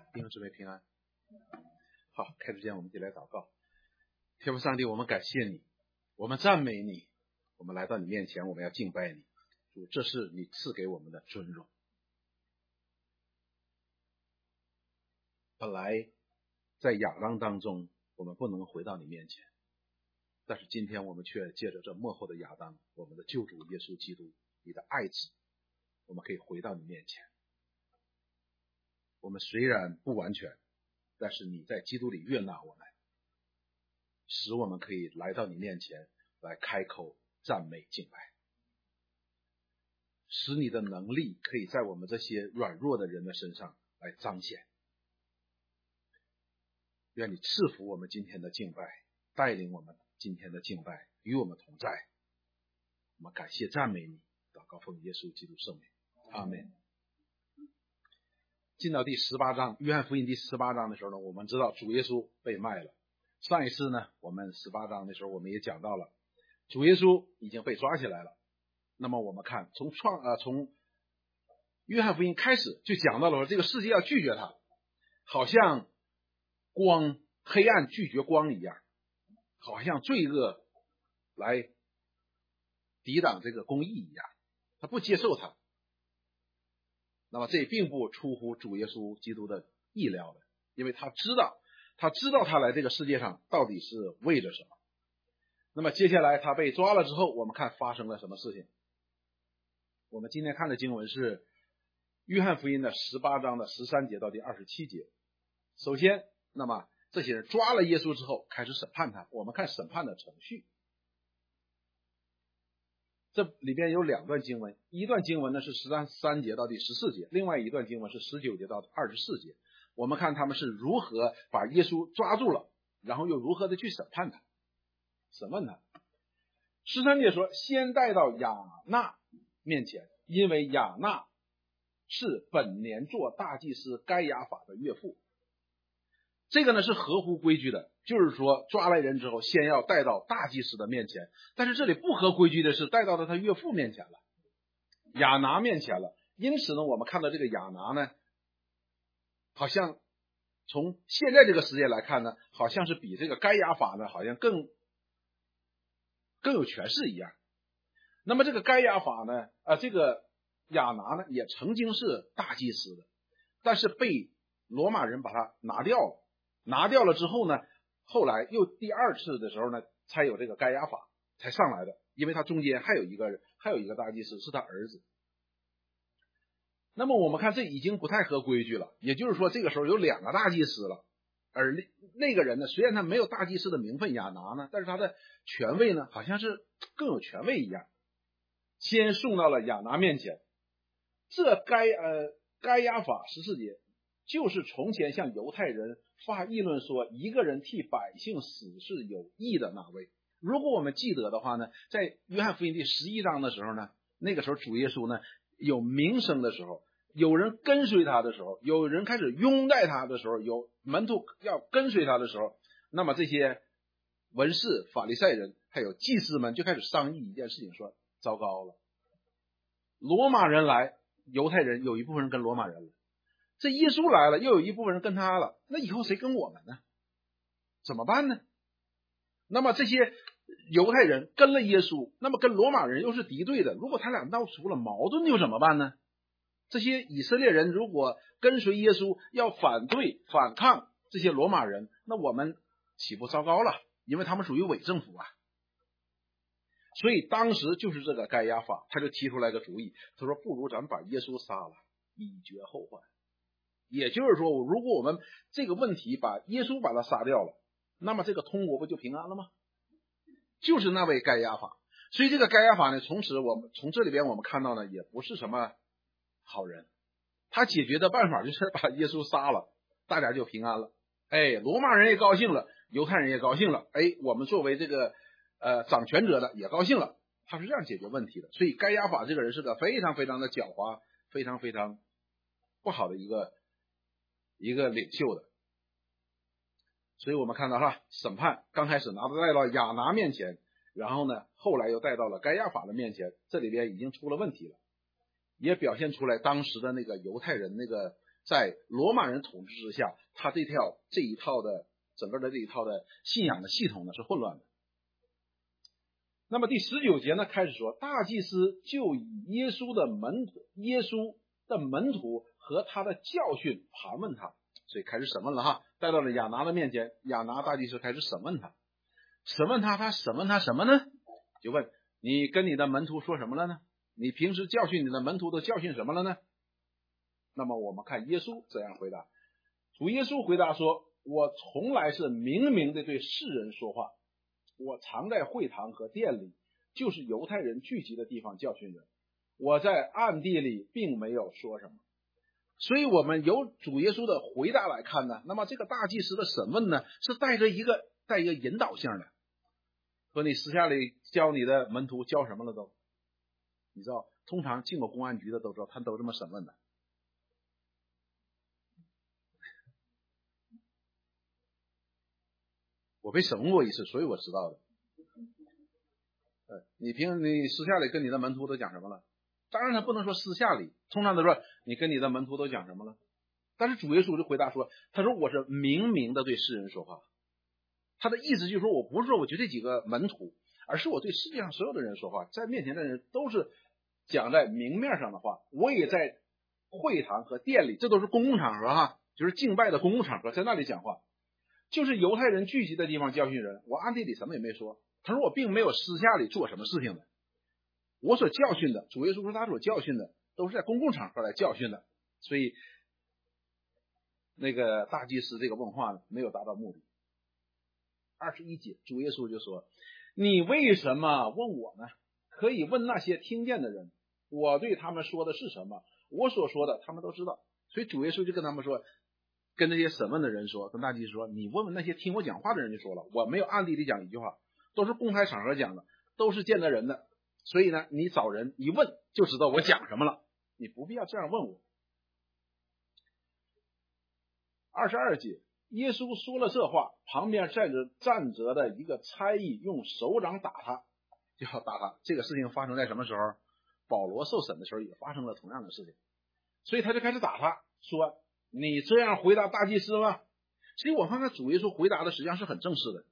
弟兄姊妹平安。好，开始前我们一起来祷告。天父上帝，我们感谢你，我们赞美你，我们来到你面前，我们要敬拜你。主，这是你赐给我们的尊荣。本来在亚当当中我们不能回到你面前，但是今天我们却借着这末后的亚当，我们的救主耶稣基督，你的爱子，我们可以回到你面前。我们虽然不完全，但是你在基督里悦纳我们，使我们可以来到你面前来开口赞美敬拜，使你的能力可以在我们这些软弱的人的身上来彰显。愿你赐福我们今天的敬拜，带领我们今天的敬拜，与我们同在。我们感谢赞美你，祷告奉耶稣基督圣名，阿们。进到第18章，约翰福音第18章的时候呢，我们知道主耶稣被卖了。上一次呢，我们18章的时候我们也讲到了，主耶稣已经被抓起来了。那么我们看从约翰福音开始就讲到了这个世界要拒绝他，好像光黑暗拒绝光一样，好像罪恶来抵挡这个公义一样，他不接受他。那么这并不出乎主耶稣基督的意料的，因为他知道他来这个世界上到底是为着什么。那么接下来他被抓了之后，我们看发生了什么事情。我们今天看的经文是约翰福音的18章的13节到第27节。首先，那么这些人抓了耶稣之后开始审判他，我们看审判的程序。这里边有两段经文，一段经文呢是13节到第14节，另外一段经文是19节到24节。我们看他们是如何把耶稣抓住了，然后又如何的去审判他，审问他。13节说，先带到亚那面前，因为亚那是本年做大祭司该亚法的岳父。这个呢是合乎规矩的，就是说抓来人之后先要带到大祭司的面前，但是这里不合规矩的是带到了他岳父面前了，亚拿面前了。因此呢，我们看到这个亚拿呢，好像从现在这个时间来看呢，好像是比这个该亚法呢好像更有权势一样。那么这个该亚法呢这个亚拿呢也曾经是大祭司的，但是被罗马人把他拿掉了之后呢，后来又第二次的时候呢，才有这个该亚法才上来的，因为他中间还有一个大祭司是他儿子。那么我们看这已经不太合规矩了，也就是说这个时候有两个大祭司了，而那个人呢，虽然他没有大祭司的名分亚拿呢，但是他的权位呢好像是更有权位一样，先送到了亚拿面前。这该亚法14节就是从前向犹太人发议论说一个人替百姓死是有益的那位。如果我们记得的话呢，在约翰福音第11章的时候呢，那个时候主耶稣呢有名声的时候，有人跟随他的时候，有人开始拥戴他的时候，有门徒要跟随他的时候，那么这些文士法利赛人还有祭司们就开始商议一件事情，说糟糕了，罗马人来，犹太人有一部分人跟罗马人了，这耶稣来了，又有一部分人跟他了，那以后谁跟我们呢？怎么办呢？那么这些犹太人跟了耶稣，那么跟罗马人又是敌对的，如果他俩闹出了矛盾又怎么办呢？这些以色列人如果跟随耶稣要反抗这些罗马人，那我们岂不糟糕了？因为他们属于伪政府啊。所以当时就是这个该亚法他就提出来个主意，他说不如咱们把耶稣杀了，以绝后患。也就是说，如果我们这个问题把耶稣把他杀掉了，那么这个通国不就平安了吗？就是那位该亚法。所以这个该亚法呢，从这里边我们看到呢，也不是什么好人。他解决的办法就是把耶稣杀了，大家就平安了。罗马人也高兴了，犹太人也高兴了，我们作为这个掌权者的也高兴了。他是这样解决问题的。所以该亚法这个人是个非常非常的狡猾，非常非常不好的一个领袖的。所以我们看到审判刚开始带到亚拿面前，然后呢后来又带到了该亚法的面前，这里边已经出了问题了，也表现出来当时的那个犹太人那个在罗马人统治之下，他这一套的整个的这一套的信仰的系统呢是混乱的。那么第19节呢开始说，大祭司就以耶稣的门徒和他的教训盘问他，所以开始审问了哈，带到了亚拿的面前，亚拿大祭司开始审问他，他审问他什么呢？就问你跟你的门徒说什么了呢？你平时教训你的门徒都教训什么了呢？那么我们看耶稣怎样回答。主耶稣回答说，我从来是明明的对世人说话，我常在会堂和殿里，就是犹太人聚集的地方教训人，我在暗地里并没有说什么。所以我们由主耶稣的回答来看呢，那么这个大祭司的审问呢是带一个引导性的，说你私下里教你的门徒教什么了都，你知道通常进过公安局的都知道，他都这么审问的。我被审问过一次，所以我知道的。你私下里跟你的门徒都讲什么了？当然他不能说私下里，通常都说你跟你的门徒都讲什么了。但是主耶稣就回答说，他说我是明明的对世人说话。他的意思就是说，我不是说我就这几个门徒，而是我对世界上所有的人说话，在面前的人都是讲在明面上的话。我也在会堂和殿里，这都是公共场合哈，就是敬拜的公共场合，在那里讲话，就是犹太人聚集的地方教训人，我暗地里什么也没说。他说我并没有私下里做什么事情的，我所教训的，主耶稣说他所教训的都是在公共场合来教训的。所以那个大祭司这个问话呢没有达到目的。21节主耶稣就说，你为什么问我呢？可以问那些听见的人，我对他们说的是什么，我所说的他们都知道。所以主耶稣就跟他们说，跟那些审问的人说，跟大祭司说，你问问那些听我讲话的人就说了，我没有暗地里讲一句话，都是公开场合讲的，都是见得人的。所以呢，你找人一问就知道我讲什么了，你不必要这样问我。22节，耶稣说了这话，旁边站着的一个差役用手掌打他，就要打他。这个事情发生在什么时候？保罗受审的时候也发生了同样的事情，所以他就开始打他，说你这样回答大祭司吗？所以我看看主耶稣回答的实际上是很正式的，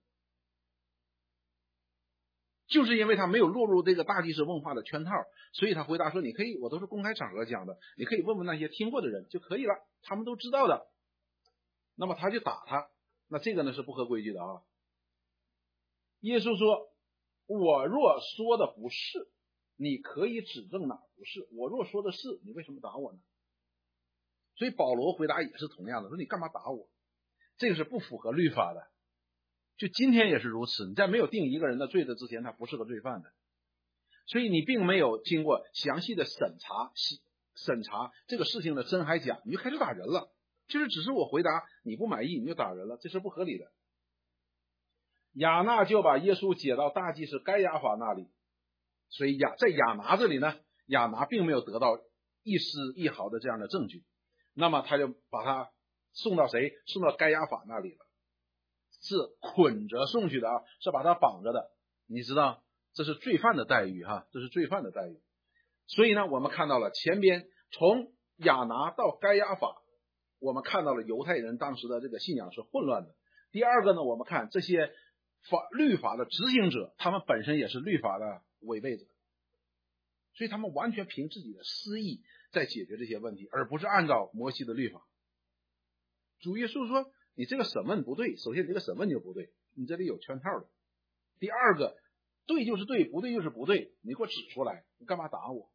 就是因为他没有落入这个大祭司问话的圈套，所以他回答说，你可以，我都是公开场合讲的，你可以问问那些听过的人就可以了，他们都知道的。那么他就打他，那这个呢是不合规矩的啊。耶稣说，我若说的不是，你可以指证哪不是，我若说的是，你为什么打我呢？所以保罗回答也是同样的，说你干嘛打我？这个是不符合律法的，就今天也是如此，你在没有定一个人的罪的之前，他不是个罪犯的，所以你并没有经过详细的审查这个事情的真还假，你就开始打人了，就是只是我回答你不满意你就打人了，这是不合理的。亚那就把耶稣解到大祭司该亚法那里，所以在亚拿这里呢，亚拿并没有得到一丝一毫的这样的证据，那么他就把他送到谁？送到该亚法那里了，是捆着送去的啊，是把他绑着的。你知道这是罪犯的待遇哈，这是罪犯的待遇。所以呢，我们看到了前边从亚拿到该亚法，我们看到了犹太人当时的这个信仰是混乱的。第二个呢，我们看这些律法的执行者，他们本身也是律法的违背者，所以他们完全凭自己的私意在解决这些问题，而不是按照摩西的律法。主耶稣说你这个审问不对，首先你这个审问就不对，你这里有圈套的。第二个，对就是对，不对就是不对，你给我指出来，你干嘛打我？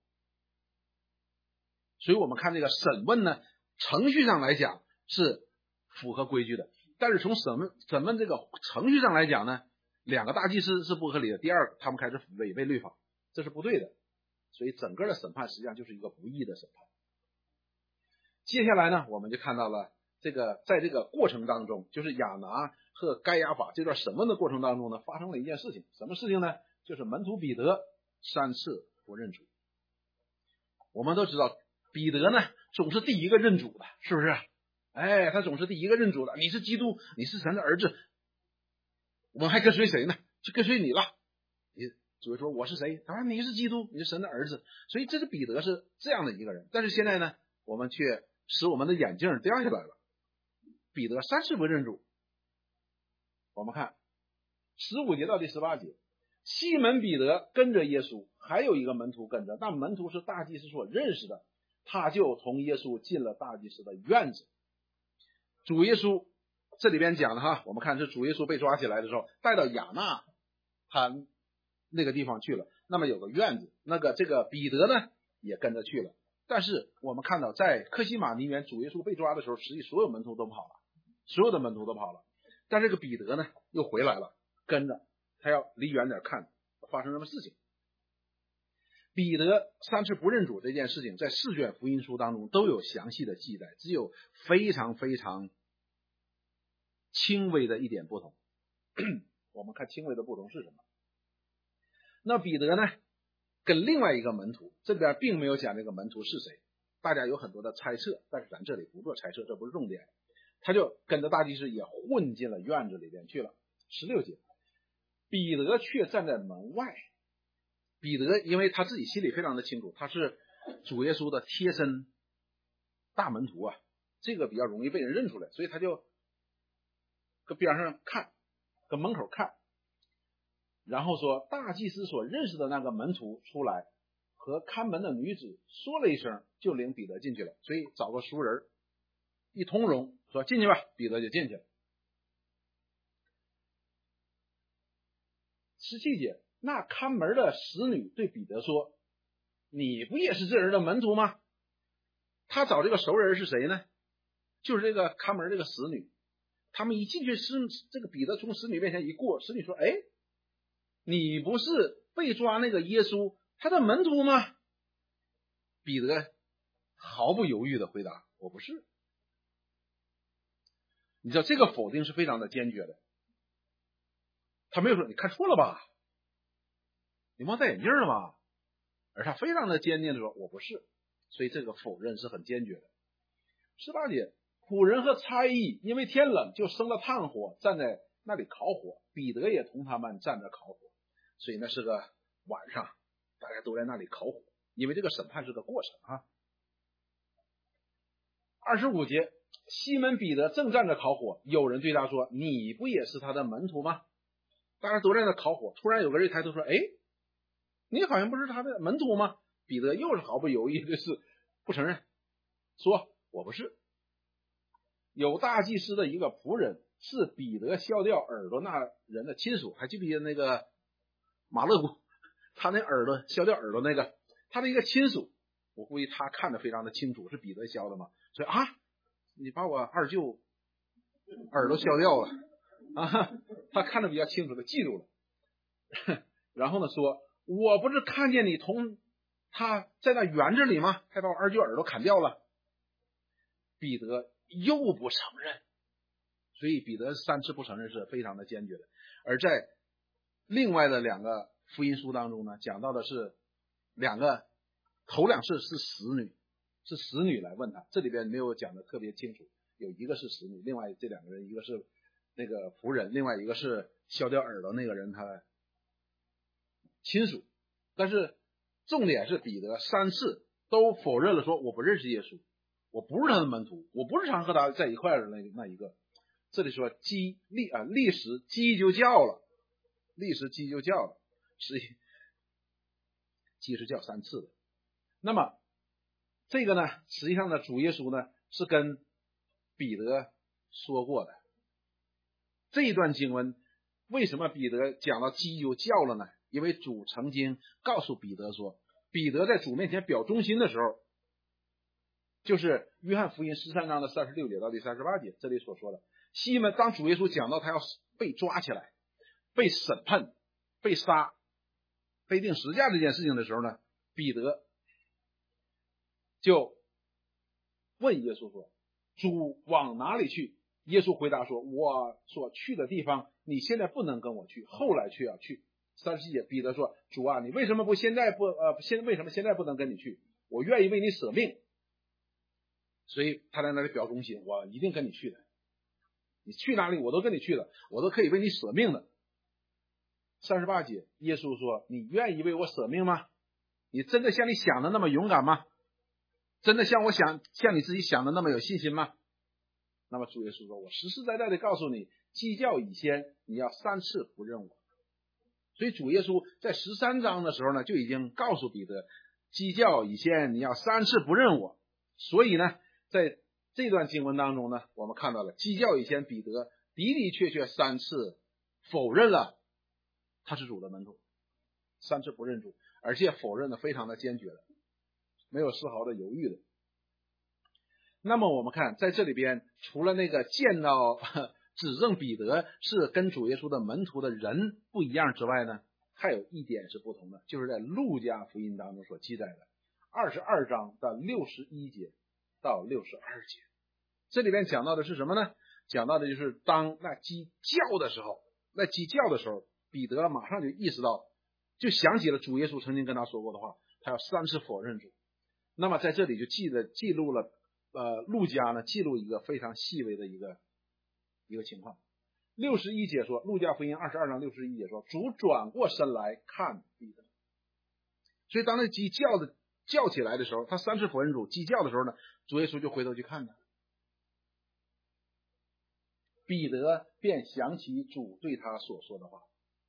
所以我们看这个审问呢，程序上来讲是符合规矩的，但是从审问这个程序上来讲呢，两个大祭司是不合理的。第二个，他们开始违背律法，这是不对的。所以整个的审判实际上就是一个不义的审判。接下来呢，我们就看到了这个在这个过程当中，就是亚拿和该亚法这段审问的过程当中呢，发生了一件事情。什么事情呢？就是门徒彼得3次不认主。我们都知道彼得呢总是第一个认主的，是不是？他总是第一个认主的，你是基督，你是神的儿子，我们还跟随谁呢？就跟随你了。主说我是谁？他说你是基督，你是神的儿子。所以这是彼得是这样的一个人。但是现在呢，我们却使我们的眼镜掉下来了。彼得3次不认主。我们看15节到第18节，西门彼得跟着耶稣，还有一个门徒跟着，那门徒是大祭司所认识的，他就同耶稣进了大祭司的院子。主耶稣这里边讲的哈，我们看是主耶稣被抓起来的时候，带到亚纳他那个地方去了，那么有个院子，这个彼得呢也跟着去了。但是我们看到在客西马尼园主耶稣被抓的时候，实际所有门徒都跑了，所有的门徒都跑了，但这个彼得呢又回来了，跟着他要离远点看发生什么事情。彼得3次不认主这件事情在4卷福音书当中都有详细的记载，只有非常非常轻微的一点不同。我们看轻微的不同是什么？那彼得呢跟另外一个门徒，这边并没有讲这个门徒是谁，大家有很多的猜测，但是咱这里不做猜测，这不是重点。他就跟着大祭司也混进了院子里边去了。16节，彼得却站在门外。彼得因为他自己心里非常的清楚，他是主耶稣的贴身大门徒啊，这个比较容易被人认出来，所以他就搁边上看，搁门口看，然后说大祭司所认识的那个门徒出来，和看门的女子说了一声，就领彼得进去了。所以找个熟人一通融，说进去吧，彼得就进去了。17节，那看门的使女对彼得说，你不也是这人的门徒吗？他找这个熟人是谁呢？就是这个看门这个使女。他们一进去，这个彼得从使女面前一过，使女说，哎，你不是被抓那个耶稣他的门徒吗？彼得毫不犹豫的回答，我不是。你知道这个否定是非常的坚决的，他没有说你看错了吧，你忘戴眼镜了吧，而他非常的坚定的说我不是。所以这个否认是很坚决的。18节，仆人和差役因为天冷就生了炭火，站在那里烤火，彼得也同他们站着烤火。所以那是个晚上，大家都在那里烤火，因为这个审判是个过程啊。25节，西门彼得正站着烤火，有人对他说，你不也是他的门徒吗？大家都在那烤火，突然有个人抬头说，哎，你好像不是他的门徒吗？彼得又是毫不犹豫的是不承认，说我不是。有大祭司的一个仆人是彼得削掉耳朵那人的亲属，还记不记得那个马勒古，他那耳朵削掉耳朵那个，他的一个亲属，我估计他看得非常的清楚，是彼得削的嘛，所以啊，你把我二舅耳朵削掉了啊，他看得比较清楚的记住了。然后呢说，我不是看见你同他在那园子里吗？还把我二舅耳朵砍掉了。彼得又不承认，所以彼得3次不承认是非常的坚决的。而在另外的2个福音书当中呢，讲到的是头2次是使女来问他，这里边没有讲的特别清楚，有一个是使女，另外这2个人一个是那个仆人，另外一个是削掉耳朵那个人他的亲属。但是重点是彼得3次都否认了，说我不认识耶稣，我不是他的门徒，我不是常和他在一块的那一个。这里说立时鸡就叫了，实际鸡是叫3次的。那么这个呢，实际上呢，主耶稣呢是跟彼得说过的。这一段经文为什么彼得讲到鸡就叫了呢？因为主曾经告诉彼得说，彼得在主面前表忠心的时候，就是约翰福音13章的36节到第38节这里所说的，西门当主耶稣讲到他要被抓起来、被审判、被杀、被钉十字架这件事情的时候呢，彼得就问耶稣说，主往哪里去？耶稣回答说，我所去的地方你现在不能跟我去，后来却要去。37节，彼得说，主啊，你为什么为什么现在不能跟你去？我愿意为你舍命。所以他在那里表忠心，我一定跟你去的，你去哪里我都跟你去的，我都可以为你舍命的。38节，耶稣说，你愿意为我舍命吗？你真的像你想的那么勇敢吗？ 真的像你自己想的那么有信心吗？那么主耶稣说，我实实在在的告诉你，鸡叫以先，你要3次不认我。所以主耶稣在13章的时候呢，就已经告诉彼得，鸡叫以先，你要3次不认我。所以呢，在这段经文当中呢，我们看到了鸡叫以先，彼得的的确确3次否认了他是主的门徒，3次不认主，而且否认的非常的坚决的，没有丝毫的犹豫的。那么我们看在这里边，除了那个见到指证彼得是跟主耶稣的门徒的人不一样之外呢，还有一点是不同的，就是在路加福音当中所记载的22章的61节到62节。这里边讲到的是什么呢？讲到的就是当那鸡叫的时候，彼得马上就意识到，就想起了主耶稣曾经跟他说过的话，他要3次否认主。那么在这里就记录了路加呢记录一个非常细微的一个情况。61节说，路加福音22章61节说，主转过身来看彼得。所以当那鸡叫起来的时候，他3次否认主，鸡叫的时候呢，主耶稣就回头去看他，彼得便想起主对他所说的话。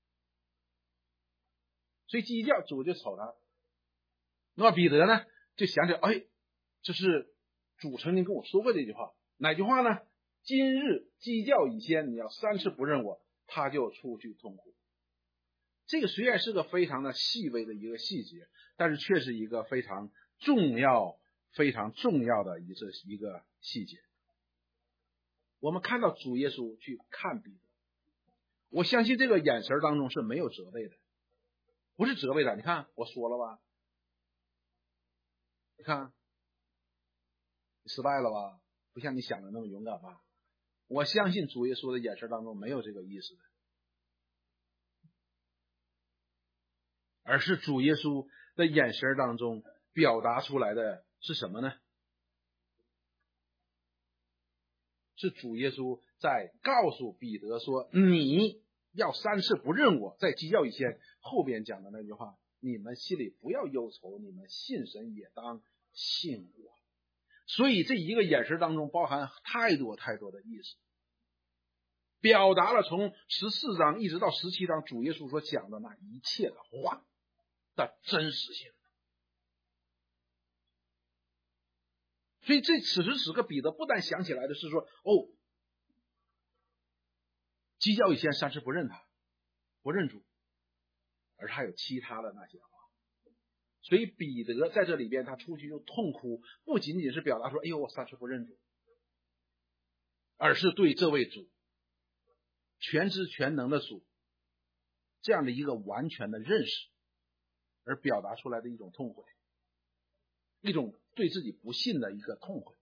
所以鸡叫，主就瞅他，那么彼得呢就想起，这是主曾经跟我说过这句话，哪句话呢？今日鸡叫以先，你要3次不认我，他就出去痛哭。这个虽然是个非常的细微的一个细节，但是却是一个非常重要的一个细节。我们看到主耶稣去看彼得，我相信这个眼神当中是没有责备的，不是责备的。你看我说了吧，你看你失败了吧，不像你想的那么勇敢吧。我相信主耶稣的眼神当中没有这个意思的，而是主耶稣的眼神当中表达出来的是什么呢？是主耶稣在告诉彼得说，你要3次不认我，在鸡叫以前后边讲的那句话，你们心里不要忧愁，你们信神也当信我。所以这一个眼神当中包含太多的意思，表达了从14章一直到17章主耶稣所讲的那一切的话的真实性。所以此时此刻彼得不但想起来的是说，鸡叫以前3次不认他，不认主，而还有其他的那些话。所以彼得在这里边他出去就痛哭，不仅仅是表达说我3次不认主，而是对这位主，全知全能的主，这样的一个完全的认识，而表达出来的一种痛悔，一种对自己不信的一个痛悔。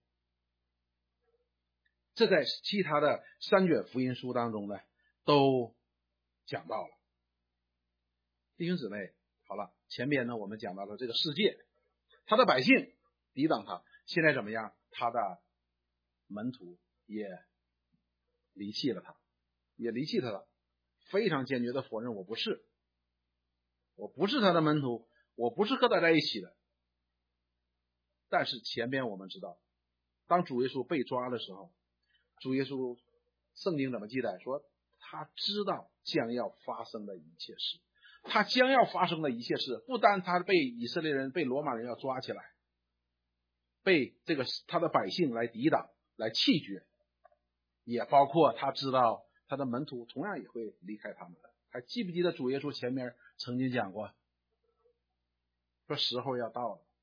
这在其他的3卷福音书当中呢都讲到了。弟兄姊妹，好了，前边呢我们讲到了这个世界，他的百姓抵挡他，现在怎么样？他的门徒也离弃了他，了，非常坚决的否认，我不是他的门徒，我不是和他在一起的。但是前边我们知道，当主耶稣被抓的时候，主耶稣圣经怎么记载？说他知道将要发生的一切事，他将要发生的一切事，不单他被以色列人被罗马人要抓起来，被他的百姓来抵挡来弃绝，也包括他知道他的门徒同样也会离开他们的。还记不记得主耶稣前面曾经讲过，说时候要到了，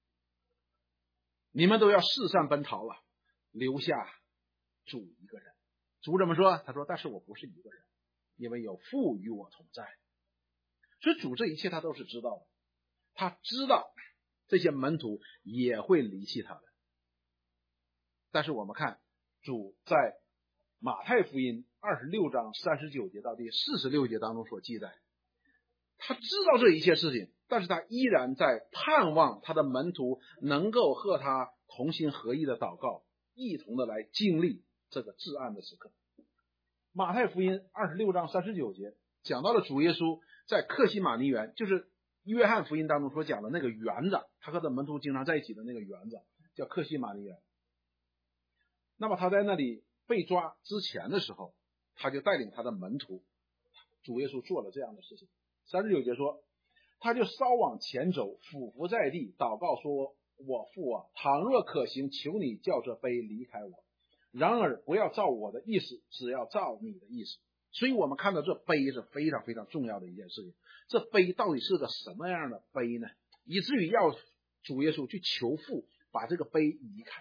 你们都要四散奔逃了，留下主一个人。主怎么说？他说但是我不是一个人，因为有父与我同在。所以主这一切他都是知道的，他知道这些门徒也会离弃他的。但是我们看主在马太福音26章39节到第46节当中所记载，他知道这一切事情，但是他依然在盼望他的门徒能够和他同心合意的祷告，一同的来经历这个至暗的时刻。马太福音26章39节讲到了主耶稣在客西马尼园，就是约翰福音当中所讲的那个园子，他和他的门徒经常在一起的那个园子， 叫克西马尼园。那么他在那里被抓之前的时候，他就带领他的门徒，主耶稣做了这样的事情。39节说，他就稍往前走，俯伏在地，祷告说，我父啊，倘若可行，求你叫这杯离开我，然而不要照我的意思，只要照你的意思。所以我们看到这杯是非常非常重要的一件事情。这杯到底是个什么样的杯呢？以至于要主耶稣去求父把这个杯移开。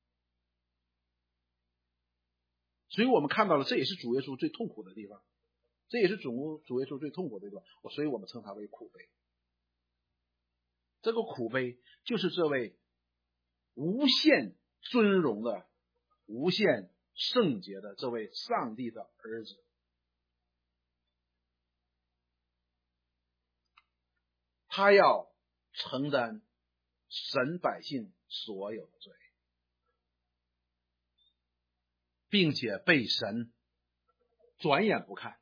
所以我们看到了，这也是主耶稣最痛苦的地方，这也是主耶稣最痛苦的地方，所以我们称它为苦杯。这个苦杯就是这位无限尊荣的、无限圣洁的这位上帝的儿子，他要承担神百姓所有的罪，并且被神转眼不看。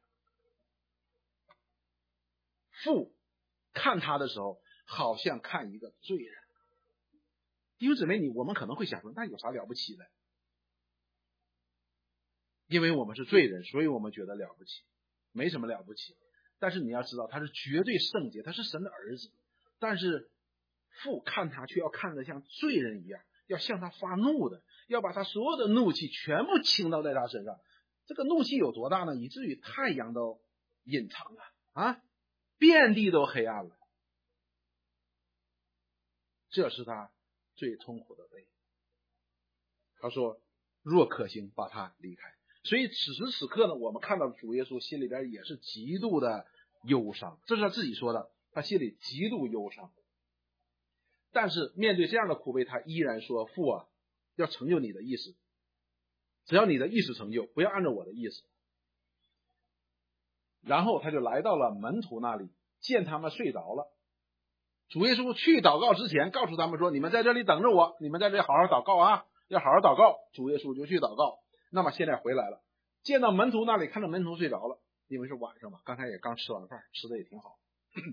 父看他的时候，好像看一个罪人。弟兄姊妹，我们可能会想说，那有啥了不起的？因为我们是罪人，所以我们觉得了不起，没什么了不起。但是你要知道，他是绝对圣洁，他是神的儿子。但是父看他却要看得像罪人一样，要向他发怒的，要把他所有的怒气全部倾倒在他身上。这个怒气有多大呢？以至于太阳都隐藏了啊，遍地都黑暗了。这是他最痛苦的杯。他说若可行，把他离开。所以此时此刻呢，我们看到主耶稣心里边也是极度的忧伤，这是他自己说的，他心里极度忧伤。但是面对这样的苦杯，他依然说，父啊，要成就你的意思，只要你的意思成就，不要按照我的意思。然后他就来到了门徒那里，见他们睡着了。主耶稣去祷告之前告诉他们说，你们在这里等着我，你们在这里好好祷告啊，要好好祷告。主耶稣就去祷告。那么现在回来了，见到门徒那里，看到门徒睡着了，因为是晚上嘛，刚才也刚吃完饭，吃的也挺好。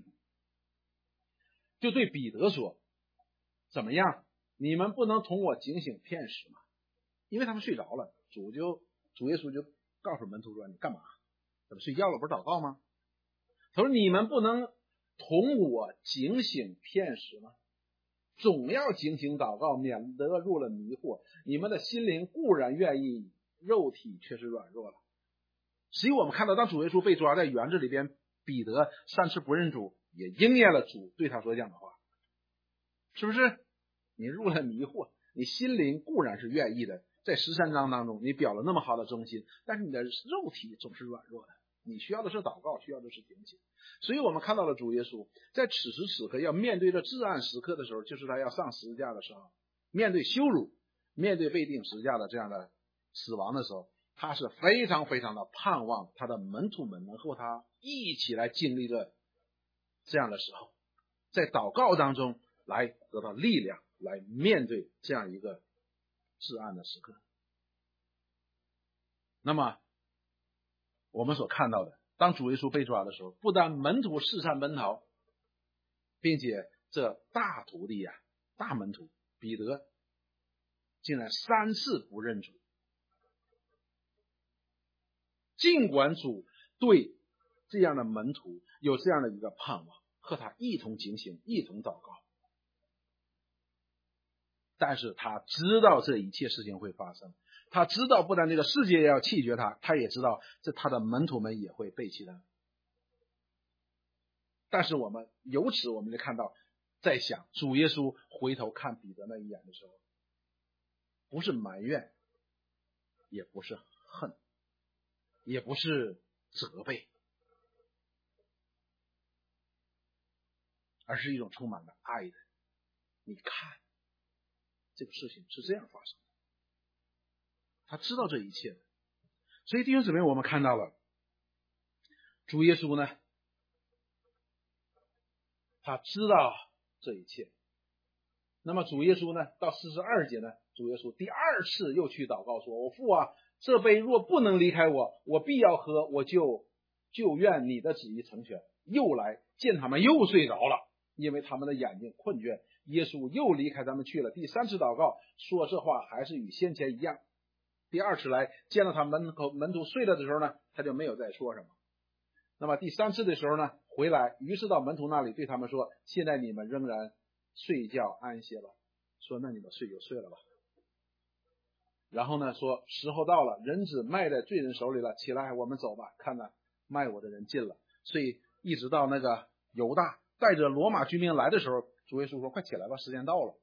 就对彼得说，怎么样，你们不能同我警醒片时吗？因为他们睡着了，主耶稣就告诉门徒说，你干嘛？怎么睡觉了？不是祷告吗？他说，你们不能同我警醒片时吗？总要警醒祷告，免得入了迷惑。你们的心灵固然愿意，肉体却是软弱了。所以我们看到，当主耶稣被抓在园子里边，彼得3次不认主，也应验了主对他所讲的话，是不是？你入了迷惑，你心灵固然是愿意的，在13章当中你表了那么好的忠心，但是你的肉体总是软弱的，你需要的是祷告，需要的是警醒。所以我们看到了主耶稣在此时此刻要面对着至暗时刻的时候，就是他要上十字架的时候，面对羞辱，面对被钉十字架的这样的死亡的时候，他是非常非常的盼望他的门徒们能和他一起来经历着这样的时候，在祷告当中来得到力量，来面对这样一个至暗的时刻。那么我们所看到的，当主耶稣被抓的时候，不但门徒四散奔逃，并且这大徒弟大门徒彼得竟然3次不认主。尽管主对这样的门徒有这样的一个盼望，和他一同警醒，一同祷告，但是他知道这一切事情会发生，他知道不但这个世界要弃绝他，他也知道这他的门徒们也会背弃他。但是由此我们就看到，在想主耶稣回头看彼得那一眼的时候，不是埋怨，也不是恨，也不是责备，而是一种充满了爱的。你看，这个事情是这样发生的，他知道这一切的。所以弟兄姊妹，我们看到了主耶稣呢，他知道这一切。那么主耶稣呢，到42节呢，主耶稣第2次又去祷告说，我父啊，这杯若不能离开我，我必要喝，我就愿你的旨意成全。又来见他们又睡着了，因为他们的眼睛困倦， 耶稣又离开他们去了。第3次祷告说这话还是与先前一样。第2次来见到他门徒睡了的时候呢，他就没有再说什么。那么第3次的时候呢，回来，于是到门徒那里对他们说，现在你们仍然睡觉安歇吧。说那你们睡就睡了吧。然后呢说时候到了，人子卖在罪人手里了，起来我们走吧，看呐，卖我的人进了。所以一直到那个犹大带着罗马军兵来的时候，主耶稣说快起来吧，时间到了。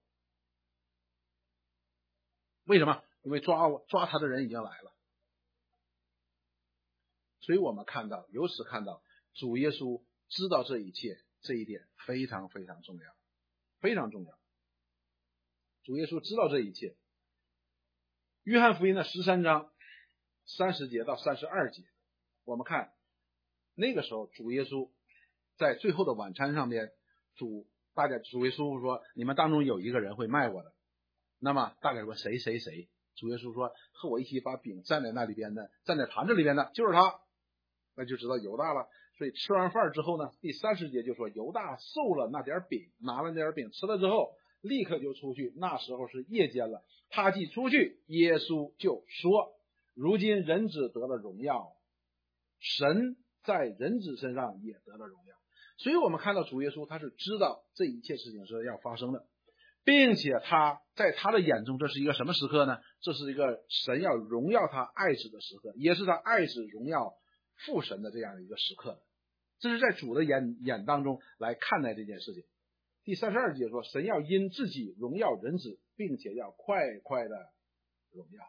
为什么？因为抓他的人已经来了。所以我们由此看到主耶稣知道这一切，这一点非常非常重要，非常重要。主耶稣知道这一切。约翰福音的13章30节到32节，我们看那个时候主耶稣在最后的晚餐上边，主耶稣说你们当中有一个人会卖我的。那么大概说谁，主耶稣说和我一起把饼站在那里边的，站在坛子里边的就是他，那就知道犹大了。所以吃完饭之后呢，第30节就说犹大受了那点饼，拿了那点饼吃了之后立刻就出去，那时候是夜间了。他既出去，耶稣就说如今人子得了荣耀，神在人子身上也得了荣耀。所以我们看到主耶稣他是知道这一切事情是要发生的，并且他在他的眼中这是一个什么时刻呢？这是一个神要荣耀他爱子的时刻，也是他爱子荣耀父神的这样一个时刻。这是在主的眼当中来看待这件事情。第32节说神要因自己荣耀人子，并且要快快的荣耀。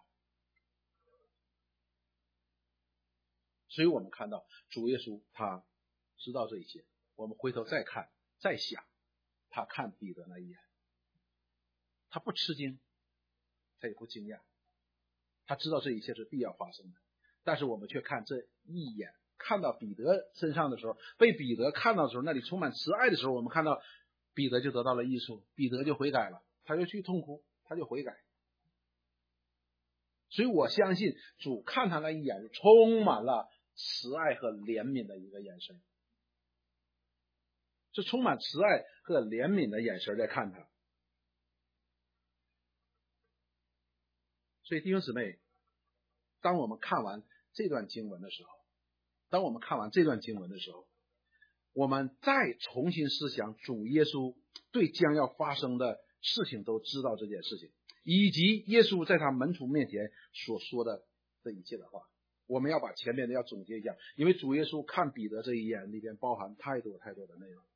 所以我们看到主耶稣他知道这一切。我们回头再看再想，他看彼得那一眼，他不吃惊，他也不惊讶，他知道这一切是必要发生的。但是我们却看这一眼，看到彼得身上的时候，被彼得看到的时候，那里充满慈爱的时候，我们看到彼得就得到了益处，彼得就悔改了，他就去痛哭，他就悔改。所以我相信主看他那一眼是充满了慈爱和怜悯的一个眼神，是充满慈爱和怜悯的眼神在看他。所以弟兄姊妹，当我们看完这段经文的时候，我们再重新思想主耶稣对将要发生的事情都知道这件事情，以及耶稣在他门徒面前所说的这一切的话，我们要把前面的要总结一下，因为主耶稣看彼得这一眼里边包含太多太多的内容。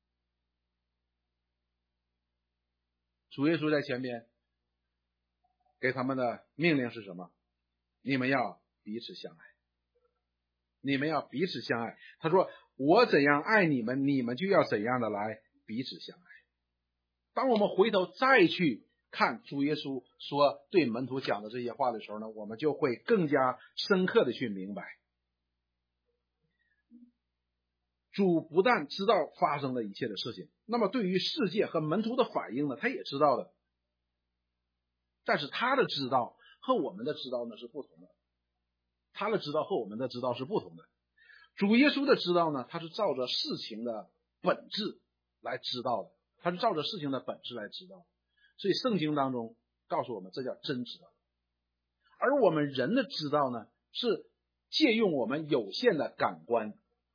主耶稣在前面给他们的命令是什么？你们要彼此相爱，你们要彼此相爱。他说我怎样爱你们，你们就要怎样的来彼此相爱。当我们回头再去看主耶稣说对门徒讲的这些话的时候呢，我们就会更加深刻的去明白，主不但知道发生的一切的事情，那么对于世界和门徒的反应呢，他也知道的。但是他的知道和我们的知道呢是不同的，他的知道和我们的知道是不同的。主耶稣的知道呢，他是照着事情的本质来知道的，他是照着事情的本质来知道。所以圣经当中告诉我们，这叫真知道。而我们人的知道呢，是借用我们有限的感官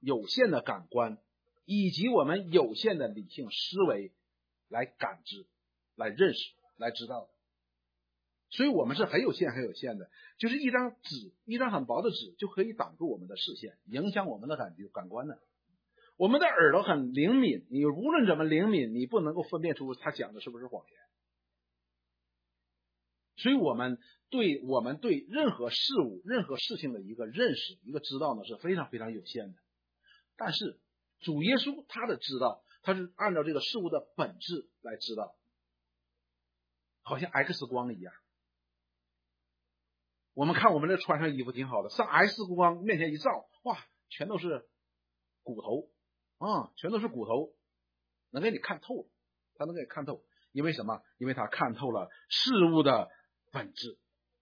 以及我们有限的理性思维来感知、来认识、来知道的。所以我们是很有限的，就是一张很薄的纸就可以挡住我们的视线，影响我们的感官的。我们的耳朵很灵敏，你无论怎么灵敏，你不能够分辨出他讲的是不是谎言。所以我们对任何事物、任何事情的一个认识、一个知道呢，是非常非常有限的。但是主耶稣他的知道，他是按照这个事物的本质来知道，好像 X 光一样。我们看我们这穿上衣服挺好的，上 X 光面前一照，哇，全都是骨头全都是骨头，能给你看透，他能给你看透。因为什么？因为他看透了事物的本质。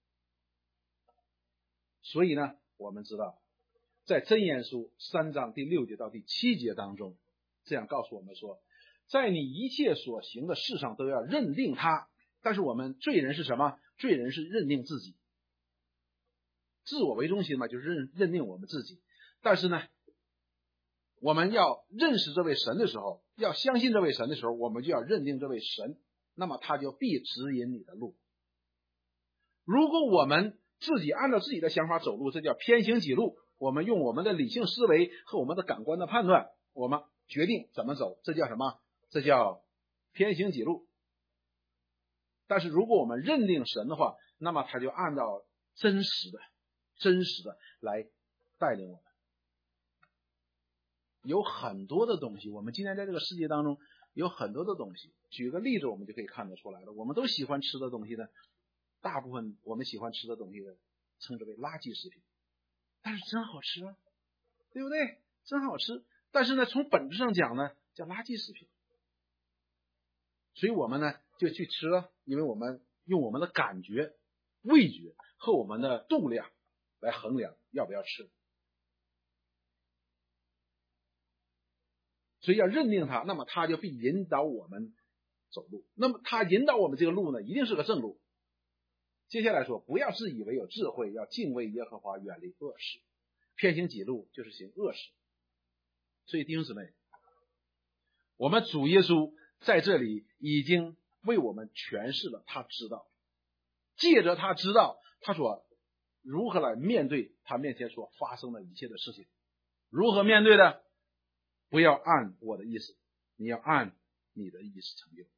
所以呢，我们知道在箴言书3章第6节到第7节当中，这样告诉我们说， 在你一切所行的事上都要认定他。但是我们罪人是什么？罪人是认定自己，自我为中心嘛，就是认定我们自己。但是呢，我们要认识这位神的时候，要相信这位神的时候，我们就要认定这位神，那么他就必指引你的路。如果我们自己按照自己的想法走路，这叫偏行己路。我们用我们的理性思维和我们的感官的判断，我们决定怎么走，这叫什么？这叫偏行己路。但是如果我们认定神的话，那么他就按照真实的来带领我们。有很多的东西，我们今天在这个世界当中有很多的东西，举个例子我们就可以看得出来了。我们都喜欢吃的东西呢，大部分我们喜欢吃的东西呢，称之为垃圾食品，但是真好吃啊，对不对？真好吃，但是呢，从本质上讲呢，叫垃圾食品。所以我们呢就去吃了，因为我们用我们的感觉、味觉和我们的度量来衡量要不要吃。所以要认定他，那么他就必引导我们走路。那么他引导我们这个路呢，一定是个正路。接下来说，不要自以为有智慧，要敬畏耶和华，远离恶事。偏行己路就是行恶事。所以弟兄姊妹，我们主耶稣在这里已经为我们诠释了他知道，借着他知道，他说如何来面对他面前所发生的一切的事情。如何面对的？不要按我的意思，你要按你的意思成就。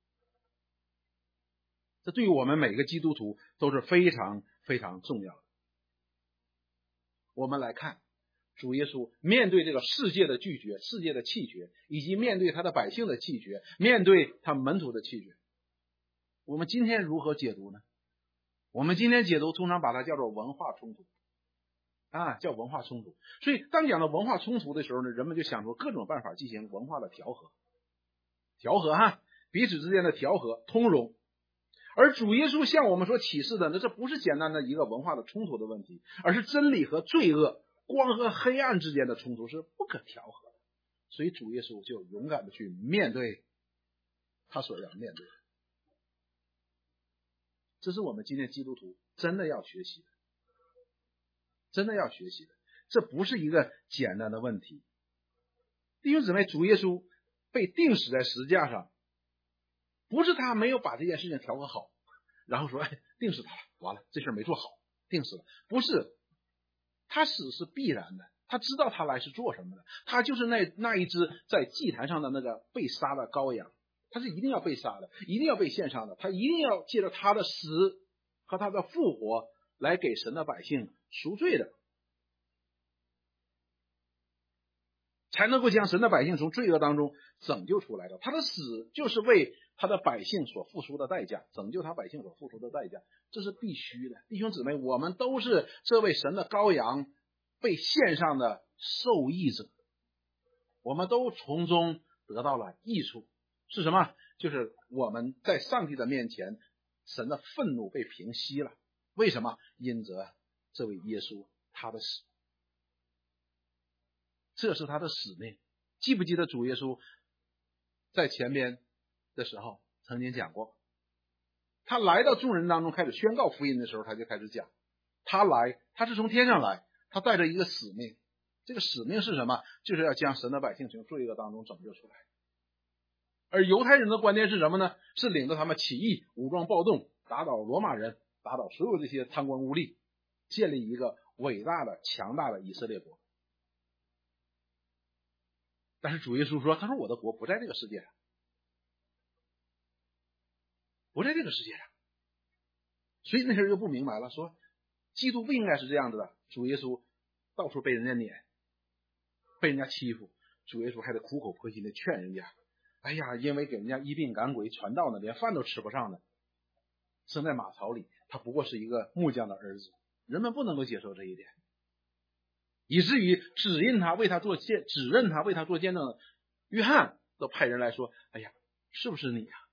这对于我们每个基督徒都是非常非常重要的。我们来看主耶稣面对这个世界的拒绝，世界的弃绝，以及面对他的百姓的弃绝，面对他门徒的弃绝，我们今天如何解读呢？我们今天解读通常把它叫做文化冲突叫文化冲突。所以当讲到文化冲突的时候呢，人们就想出各种办法进行文化的调和彼此之间的调和通融。而主耶稣向我们所启示的呢，这不是简单的一个文化的冲突的问题，而是真理和罪恶、光和黑暗之间的冲突是不可调和的。所以主耶稣就勇敢的去面对他所要面对的。这是我们今天基督徒真的要学习的，这不是一个简单的问题。弟兄姊妹，主耶稣被钉死在十字架上，不是他没有把这件事情调和好，然后说钉死他了，完了这事没做好，钉死了。不是，他死是必然的，他知道他来是做什么的，他就是那一只在祭坛上的那个被杀的羔羊，他是一定要被杀的，一定要被献上的，他一定要借着他的死和他的复活来给神的百姓赎罪的，才能够将神的百姓从罪恶当中拯救出来的。他的死就是为他的百姓所付出的代价，拯救他百姓所付出的代价，这是必须的。弟兄姊妹，我们都是这位神的羔羊被献上的受益者，我们都从中得到了益处。是什么？就是我们在上帝的面前，神的愤怒被平息了。为什么？因着这位耶稣他的死，这是他的使命。记不记得主耶稣在前边的时候曾经讲过，他来到众人当中开始宣告福音的时候，他就开始讲，他是从天上来，他带着一个使命。这个使命是什么？就是要将神的百姓从罪恶当中拯救出来。而犹太人的观念是什么呢？是领着他们起义、武装暴动，打倒罗马人，打倒所有这些贪官污吏，建立一个伟大的强大的以色列国。但是主耶稣说，他说我的国不在这个世界上，不在这个世界上。所以那些人就不明白了，说基督不应该是这样子的。主耶稣到处被人家撵，被人家欺负，主耶稣还得苦口婆心的劝人家，哎呀，因为给人家医病赶鬼传道呢，连饭都吃不上呢，生在马槽里，他不过是一个木匠的儿子。人们不能够接受这一点，以至于指认他为他做见证的约翰都派人来说，哎呀，是不是你呀？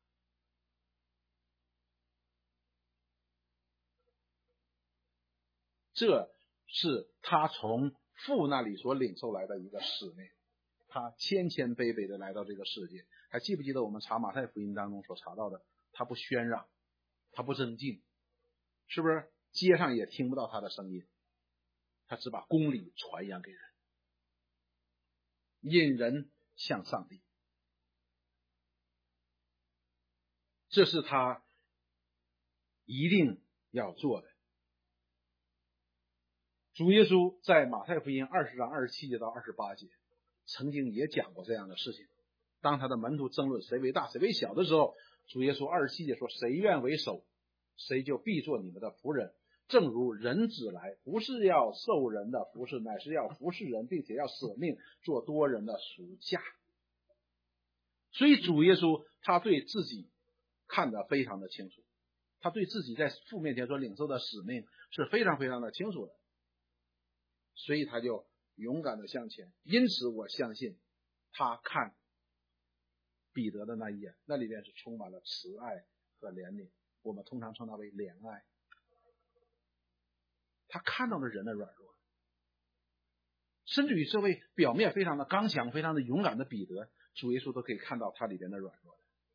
这是他从父那里所领受来的一个使命。 他谦谦卑卑的来到这个世界。还记不记得我们查马太福音当中所查到的，他不喧嚷，他不争竞，是不是？街上也听不到他的声音，他只把公理传扬给人，引人向上帝。这是他一定要做的。主耶稣在马太福音20章27节到28节曾经也讲过这样的事情。当他的门徒争论谁为大谁为小的时候，主耶稣27节说，谁愿为首，谁就必做你们的仆人，正如人子来，不是要受人的服侍，乃是要服侍人，并且要舍命做多人的赎价。所以主耶稣他对自己看得非常的清楚，他对自己在父面前所领受的使命是非常非常的清楚的，所以他就勇敢的向前。因此我相信他看彼得的那一眼，那里面是充满了慈爱和怜悯，我们通常称它为怜爱。他看到了人的软弱，甚至于这位表面非常的刚强非常的勇敢的彼得，主耶稣都可以看到他里边的软弱。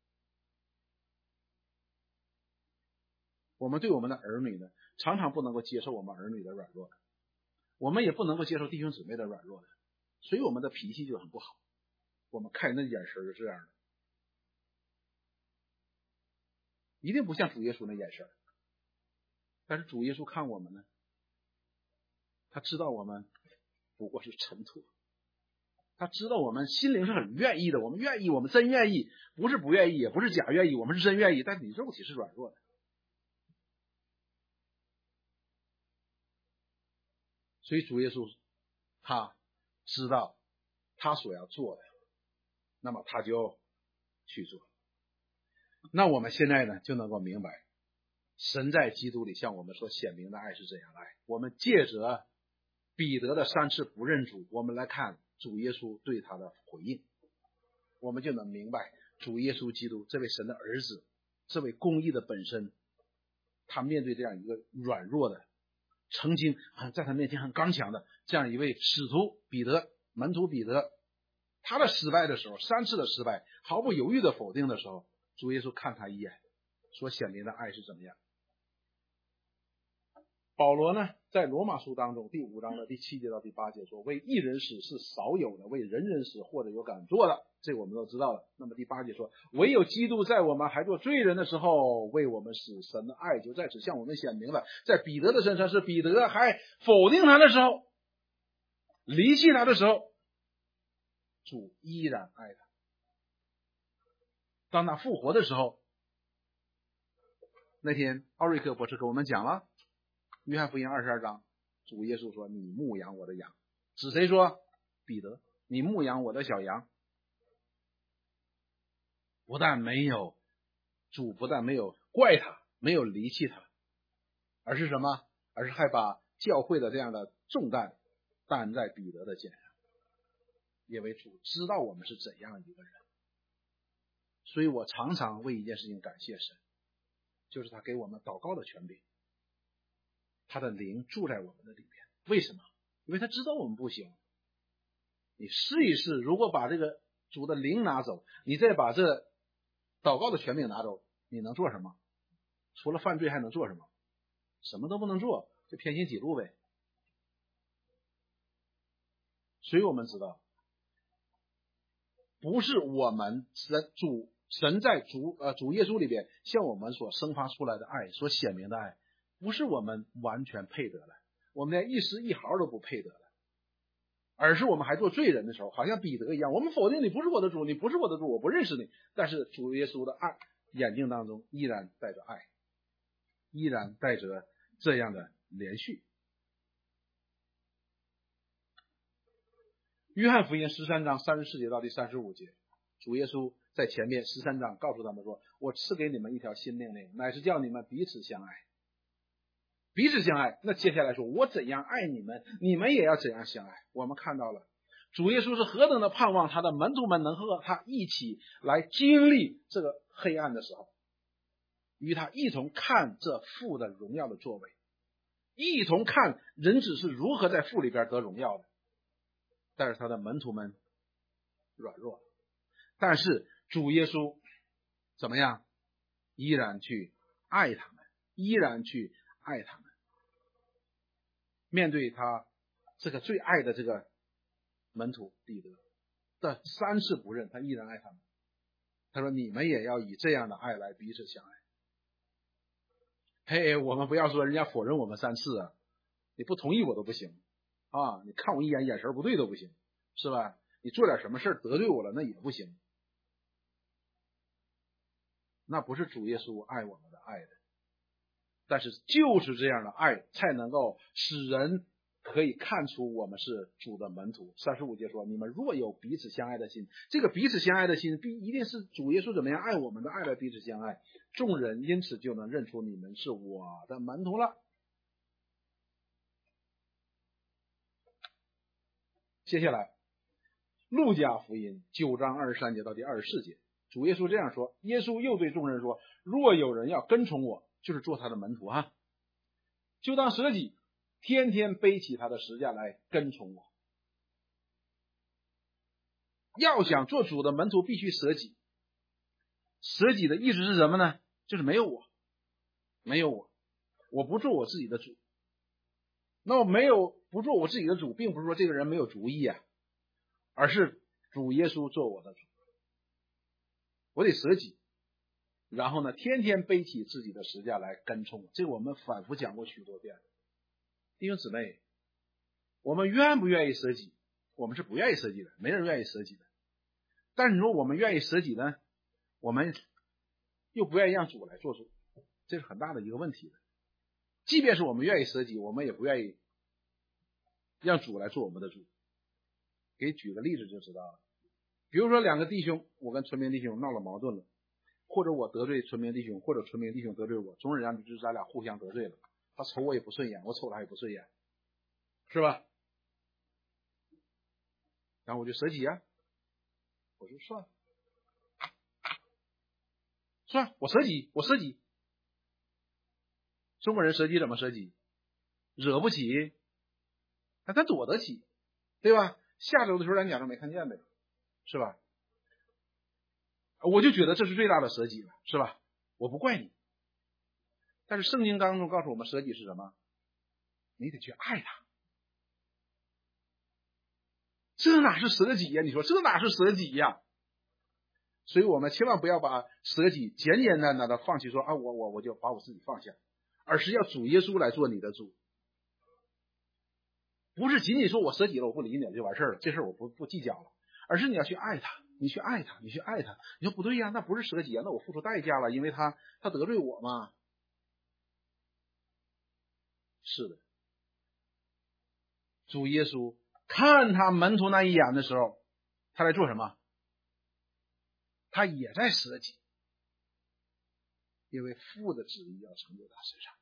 我们对我们的儿女呢，常常不能够接受我们儿女的软弱，我们也不能够接受弟兄姊妹的软弱的，所以我们的脾气就很不好，我们看人的眼神是这样的，一定不像主耶稣那眼神。但是主耶稣看我们呢，他知道我们不过是尘土，他知道我们心灵是很愿意的，我们愿意，我们真愿意，不是不愿意，也不是假愿意，我们是真愿意，但你肉体是软弱的。所以主耶稣他知道他所要做的，那么他就去做。那我们现在呢就能够明白，神在基督里向我们所显明的爱是怎样爱。我们借着彼得的3次不认主，我们来看主耶稣对他的回应，我们就能明白主耶稣基督这位神的儿子，这位公义的本身，他面对这样一个软弱的，曾经在他面前很刚强的这样一位使徒彼得，门徒彼得，他的失败的时候，3次的失败，毫不犹豫的否定的时候，主耶稣看他一眼，所显明的爱是怎么样。保罗呢在罗马书当中第5章的第7节到第8节说，为义人死是少有的，为人人死或者有敢做的，这个我们都知道了。那么第8节说，唯有基督在我们还做罪人的时候为我们死，神的爱就在此向我们显明了。在彼得的身上是彼得还否定他的时候，离弃他的时候，主依然爱他。当他复活的时候，那天奥瑞克博士给我们讲了约翰福音22章，主耶稣说，你牧养我的羊。指谁说？彼得，你牧养我的小羊。主不但没有怪他，没有离弃他，而是什么？而是还把教会的这样的重担担在彼得的肩上，因为主知道我们是怎样一个人。所以我常常为一件事情感谢神，就是他给我们祷告的权柄，他的灵住在我们的里面。为什么？因为他知道我们不行。你试一试，如果把这个主的灵拿走，你再把这祷告的权柄拿走，你能做什么？除了犯罪还能做什么？什么都不能做，就偏心己路呗。所以我们知道，不是我们神在主耶稣里边向我们所生发出来的爱，所显明的爱，不是我们完全配得的，我们连一丝一毫都不配得的，而是我们还做罪人的时候，好像彼得一样，我们否定你不是我的主，你不是我的主，我不认识你。但是主耶稣的爱眼睛当中依然带着爱，依然带着这样的连续。约翰福音13章34节到第35节，主耶稣在前面13章告诉他们说，我赐给你们一条新命令，乃是叫你们彼此相爱。彼此相爱，那接下来说，我怎样爱你们，你们也要怎样相爱。我们看到了主耶稣是何等的盼望他的门徒们能和他一起来经历这个黑暗的时候，与他一同看这父的荣耀的作为，一同看人子是如何在父里边得荣耀的。但是他的门徒们软弱，但是主耶稣怎么样？依然去爱他们，依然去爱他们。面对他这个最爱的这个门徒彼得的3次不认，他依然爱他们。他说你们也要以这样的爱来彼此相爱。嘿，我们不要说人家否认我们3次啊，你不同意我都不行啊，你看我一眼眼神不对都不行，是吧？你做点什么事得罪我了那也不行。那不是主耶稣爱我们的爱的，但是就是这样的爱才能够使人可以看出我们是主的门徒。35节说，你们若有彼此相爱的心，这个彼此相爱的心一定是主耶稣怎么样爱我们的爱来彼此相爱，众人因此就能认出你们是我的门徒了。接下来路加福音9章23节到第24节，主耶稣这样说，耶稣又对众人说，若有人要跟从我，就是做他的门徒啊，就当舍己，天天背起他的十字架来跟从我。要想做主的门徒必须舍己，舍己的意思是什么呢？就是没有我，我不做我自己的主。那么不做我自己的主，并不是说这个人没有主意啊，而是主耶稣做我的主，我得舍己，然后呢天天背起自己的十字架来跟从我。这个我们反复讲过许多遍。弟兄姊妹，我们愿不愿意舍己？我们是不愿意舍己的，没人愿意舍己的。但是如果我们愿意舍己呢，我们又不愿意让主来做主，这是很大的一个问题的。即便是我们愿意舍己，我们也不愿意让主来做我们的主。给举个例子就知道了。比如说2个弟兄，我跟纯明弟兄闹了矛盾了，或者我得罪纯明弟兄，或者纯明弟兄得罪我，总而言之就是咱俩互相得罪了。他瞅我也不顺眼，我瞅他也不顺眼，是吧？然后我就舍己啊，我说算了，我舍己。中国人舍己怎么舍己？惹不起，但咱躲得起，对吧？下周的时候咱假装没看见呗，是吧？我就觉得这是最大的舍己了，是吧？我不怪你。但是圣经当中告诉我们，舍己是什么？你得去爱他。这哪是舍己呀？你说这哪是舍己呀？所以我们千万不要把舍己简简单单的放弃，说啊我就把我自己放下，而是要主耶稣来做你的主。不是仅仅说我舍己了，我不理你了就完事了，这事我不计较了，而是你要去爱他，你去爱他。你说不对呀，那不是舍己啊，那我付出代价了，因为他得罪我嘛。是的，主耶稣看他门徒那一眼的时候，他在做什么？他也在舍己，因为父的旨意要成就他身上。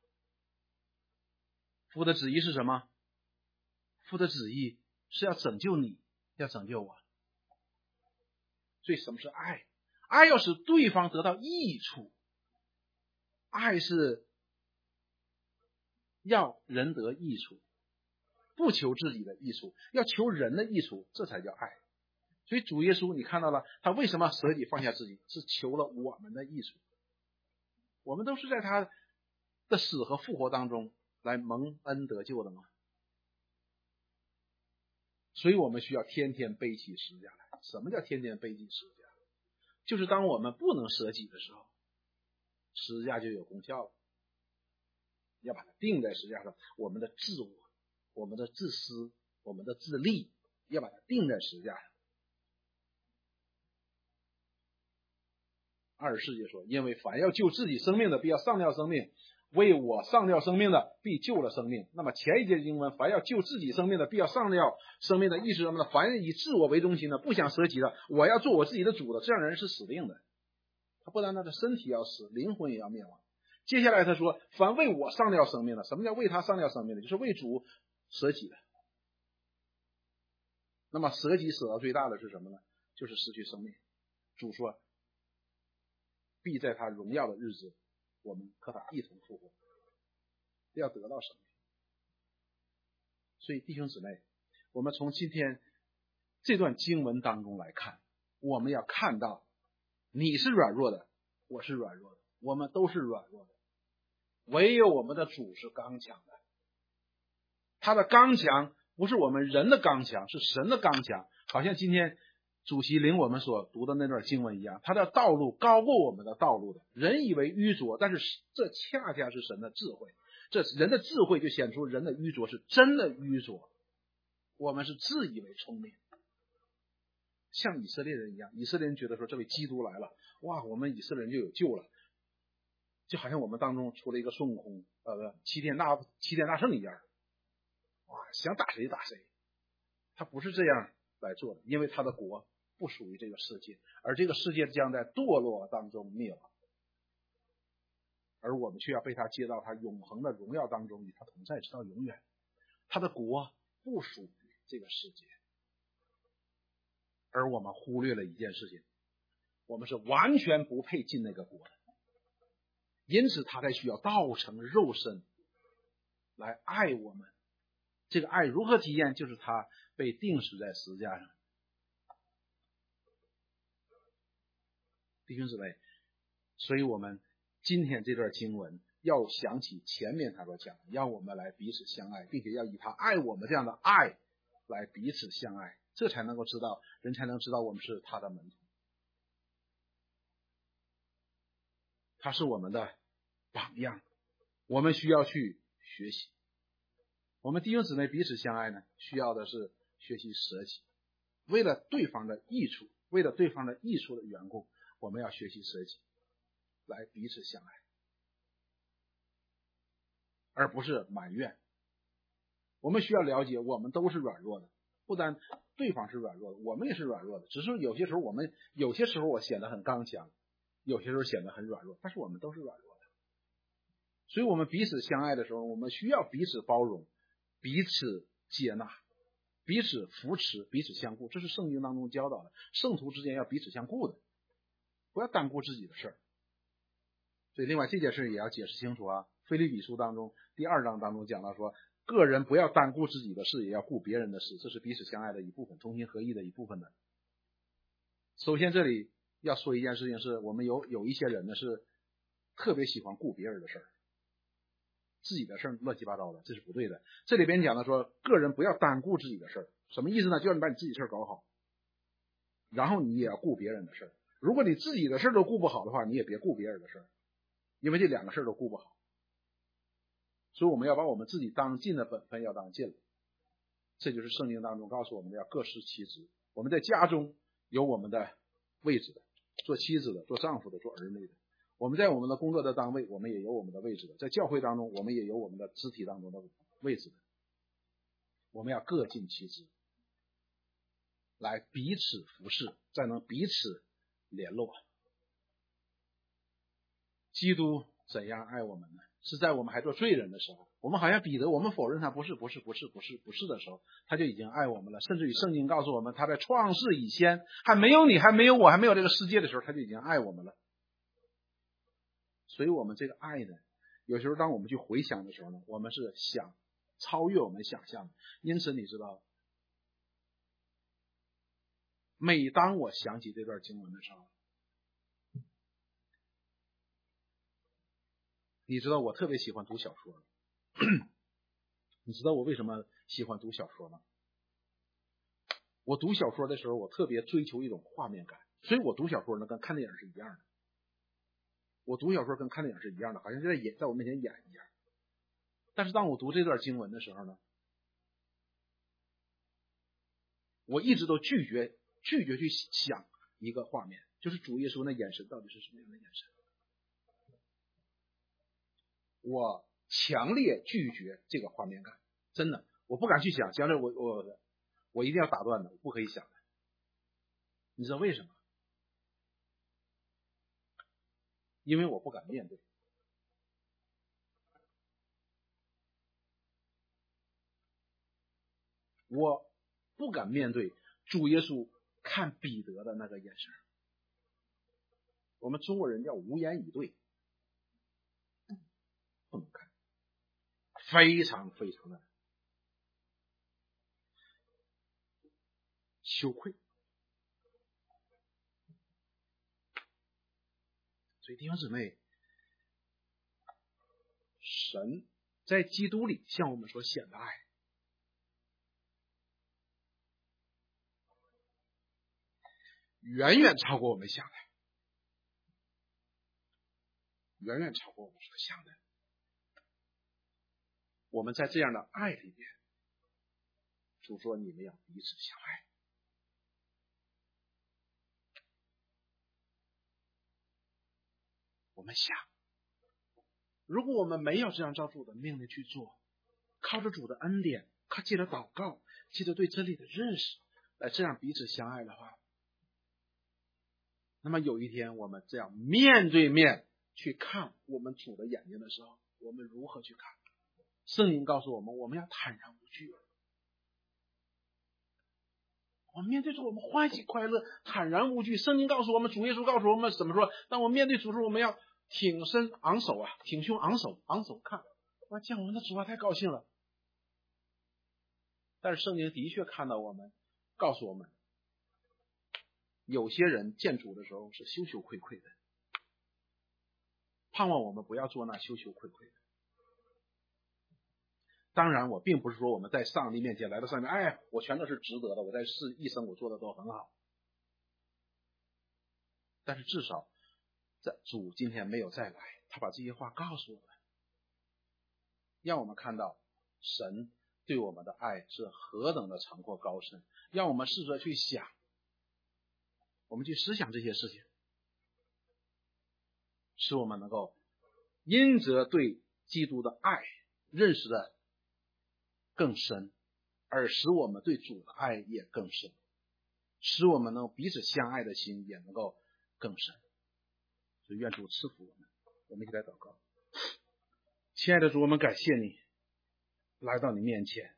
父的旨意是什么？父的旨意是要拯救你，要拯救我。所以什么是爱？爱要使对方得到益处，爱是要人得益处，不求自己的益处，要求人的益处，这才叫爱。所以主耶稣你看到了，他为什么舍己放下自己？是求了我们的益处。我们都是在他的死和复活当中来蒙恩得救的吗？所以我们需要天天背起十字架来。什么叫天天背起十字架？就是当我们不能舍己的时候，十字架就有功效了。要把它钉在十字架上，我们的自我，我们的自私，我们的自利，要把它钉在十字架上。24节说，因为凡要救自己生命的，必要上吊生命；为我上吊生命的，必救了生命。那么前一节经文，凡要救自己生命的，必要上吊生命的意思是什么呢？凡以自我为中心的，不想舍己的，我要做我自己的主的，这样的人是死定的。他不但他的身体要死，灵魂也要灭亡。接下来他说，凡为我上吊生命的，什么叫为他上吊生命的？就是为主舍己的。那么舍己舍到最大的是什么呢？就是失去生命。主说，必在他荣耀的日子，我们和他一同复活，要得到生命。所以弟兄姊妹，我们从今天这段经文当中来看， 我们要看到你是软弱的，我是软弱的，我们都是软弱的，唯有我们的主是刚强的。他的刚强不是我们人的刚强，是神的刚强。好像今天主席领我们所读的那段经文一样，他的道路高过我们的道路的。人以为愚拙，但是这恰恰是神的智慧。这人的智慧就显出人的愚拙是真的愚拙，我们是自以为聪明，像以色列人一样。以色列人觉得说这位基督来了，哇，我们以色列人就有救了，就好像我们当中出了一个孙悟空齐天大圣一样，哇，想打谁打谁。他不是这样来做的，因为他的国不属于这个世界，而这个世界将在堕落当中灭亡，而我们却要被他接到他永恒的荣耀当中，与他同在直到永远。他的国不属于这个世界，而我们忽略了一件事情，我们是完全不配进那个国的，因此他才需要道成肉身来爱我们。这个爱如何体验？就是他被钉死在十字架上。弟兄姊妹，所以我们今天这段经文要想起前面他所讲的，让我们来彼此相爱，并且要以他爱我们这样的爱来彼此相爱，这才能够知道，人才能知道我们是他的门徒，他是我们的榜样，我们需要去学习。我们弟兄姊妹彼此相爱呢，需要的是学习舍己，为了对方的益处，为了对方的益处的缘故，我们要学习舍己，来彼此相爱，而不是埋怨。我们需要了解，我们都是软弱的，不但对方是软弱的，我们也是软弱的。只是有些时候我显得很刚强，有些时候显得很软弱，但是我们都是软弱的。所以我们彼此相爱的时候，我们需要彼此包容，彼此接纳，彼此扶持，彼此相顾。这是圣经当中教导的，圣徒之间要彼此相顾的，不要单顾自己的事儿。所以另外这件事也要解释清楚啊。腓立比书当中第2章当中讲到说，个人不要单顾自己的事，也要顾别人的事，这是彼此相爱的一部分，同心合意的一部分的。首先这里要说一件事情，是我们有一些人呢是特别喜欢顾别人的事儿，自己的事儿乱七八糟的，这是不对的。这里边讲的说，个人不要单顾自己的事儿，什么意思呢？就是你把你自己事儿搞好，然后你也要顾别人的事儿。如果你自己的事儿都顾不好的话，你也别顾别人的事儿，因为这两个事儿都顾不好。所以我们要把我们自己当尽的本分要当尽了，这就是圣经当中告诉我们的，要各司其职。我们在家中有我们的位置的，做妻子的，做丈夫的，做儿女的。我们在我们的工作的单位，我们也有我们的位置的，在教会当中我们也有我们的肢体当中的位置的。我们要各尽其职，来彼此服侍，再能彼此联络。基督怎样爱我们呢？是在我们还做罪人的时候，我们好像彼得，我们否认他不是的时候，他就已经爱我们了。甚至于圣经告诉我们，他在创世以前，还没有你，还没有我，还没有这个世界的时候，他就已经爱我们了。所以我们这个爱呢，有时候当我们去回想的时候呢，我们是想超越我们想象的。因此你知道，每当我想起这段经文的时候，你知道我特别喜欢读小说。你知道我为什么喜欢读小说吗？我读小说的时候，我特别追求一种画面感，所以我读小说呢跟看电影是一样的。我读小说跟看电影是一样的，好像就在我面前演一样。但是当我读这段经文的时候呢，我一直都拒绝去想一个画面，就是主耶稣那眼神到底是什么样的眼神。我强烈拒绝这个画面感，真的，我不敢去想，将来我一定要打断的，我不可以想的。你知道为什么？因为我不敢面对。我不敢面对主耶稣看彼得的那个眼神。我们中国人叫无言以对，不能看，非常非常的羞愧。 所以弟兄姊妹，神在基督里向我们所显的爱，远远超过我们想的，远远超过我们所想的。我们在这样的爱里面，主说你们要彼此相爱。我们想，如果我们没有这样照主的命令去做，靠着主的恩典，借着祷告，借着对真理的认识，来这样彼此相爱的话，那么有一天我们这样面对面去看我们主的眼睛的时候，我们如何去看？圣经告诉我们，我们要坦然无惧。我们面对主，我们欢喜快乐，坦然无惧。圣经告诉我们，主耶稣告诉我们怎么说？当我们面对主时，我们要挺身昂首啊，挺胸昂首，昂首看。哇，见我们的主啊，太高兴了。但是圣经的确看到我们，告诉我们，有些人见主的时候是羞羞愧愧的。盼望我们不要做那羞羞愧愧的。当然，我并不是说我们在上帝面前来到上面，哎，我全都是值得的，我在一生我做的都很好。但是至少，在主今天没有再来，他把这些话告诉我们，让我们看到神对我们的爱是何等的长阔高深，让我们试着去想，我们去思想这些事情，使我们能够因着对基督的爱认识的更深，而使我们对主的爱也更深，使我们能彼此相爱的心也能够更深。所以愿主赐福我们。我们一起来祷告。亲爱的主，我们感谢你来到你面前，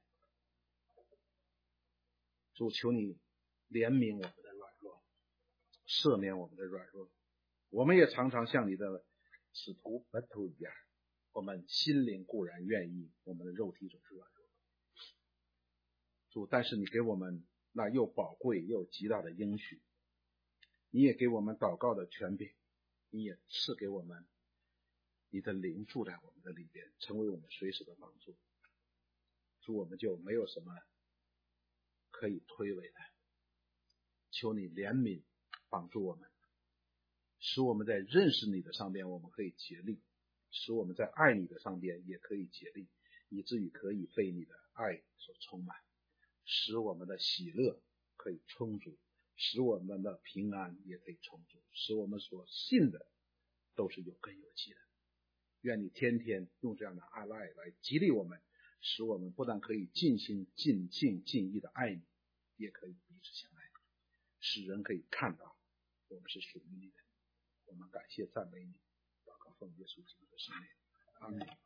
主，求你怜悯我们的软弱，赦免我们的软弱。我们也常常像你的使徒门徒一样，我们心灵固然愿意，我们的肉体总是软弱。主，但是你给我们那又宝贵又极大的应许，你也给我们祷告的权柄，你也赐给我们你的灵住在我们的里边，成为我们随时的帮助。主，我们就没有什么可以推诿的，求你怜悯帮助我们，使我们在认识你的上边我们可以竭力，使我们在爱你的上边也可以竭力，以至于可以被你的爱所充满，使我们的喜乐可以充足，使我们的平安也可以充足，使我们所信的都是有根有基的。愿你天天用这样的爱来激励我们，使我们不但可以尽心尽性尽意的爱你，也可以彼此相爱，使人可以看到我们是属于你的。我们感谢赞美你，祷告奉耶稣基督的圣名，阿们。